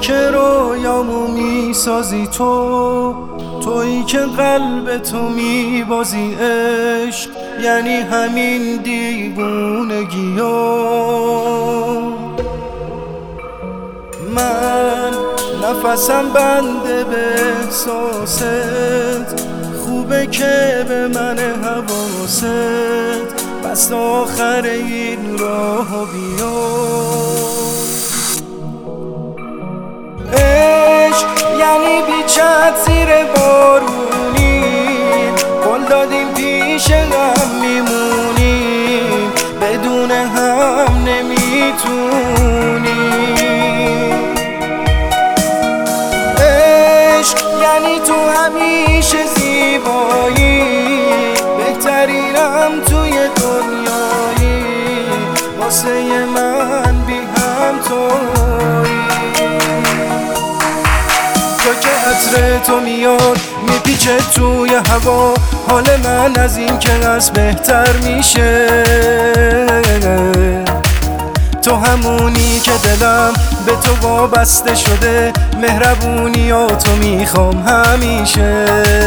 که رویامو میسازی تویی که قلب تو میبازی. عشق یعنی همین دیوونگی‌ها. من نفسم بنده به احساست، خوبه که به من حواست. پس آخر این راهو بیا. عشق یعنی بیچت زیر بارونیم، قول دادیم پیش هم میمونیم، بدون هم نمیتونیم. عشق یعنی تو همیشه زیبایی، بهترینم توی دنیایی، واسه من بی هم تویی. تو که عطر تو میاد میپیچه توی هوا، حال من از این که از بهتر میشه. تو همونی که دلم به تو وابسته شده، مهربونیاتو میخوام همیشه.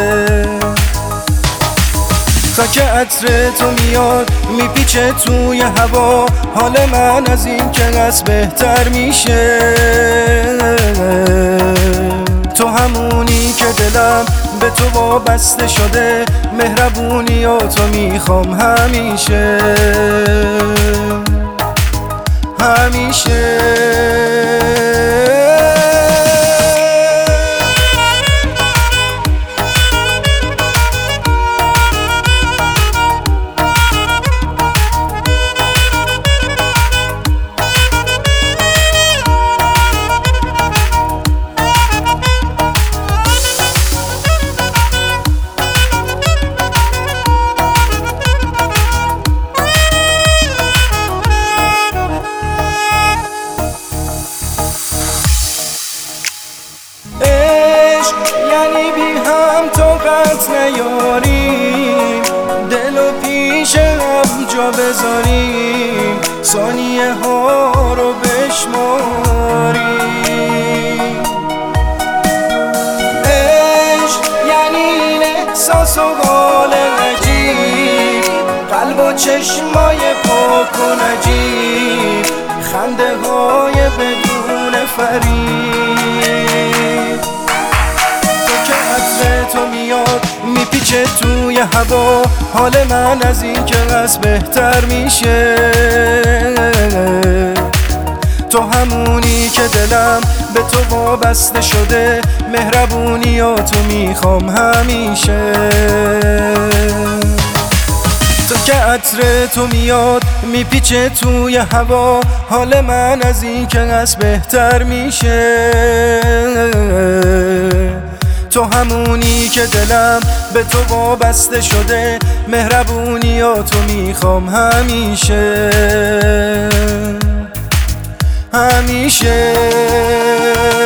تا که عطر تو میاد میپیچه توی هوا، حال من از این که از بهتر میشه. تو همونی که دلم به تو وابسته شده، مهربونیاتو میخوام همیشه همیشه. یعنی بی هم طاقت نیاریم، دل و پیش هم جا بذاریم، ثانیه ها رو بشماریم. عشق یعنی این احساس و حال عجیب، قلب و چشمای پاک و نجیب، خنده های بدون فریب. تو میاد میپیچه توی هوا، حال من از این که از بهتر میشه. تو همونی که دلم به تو وابسته شده، مهربونیاتو میخوام همیشه. تو که عطر تو میاد میپیچه توی هوا، حال من از این که از بهتر میشه. تو همونی که دلم به تو وابسته شده، مهربونیاتو میخوام همیشه همیشه.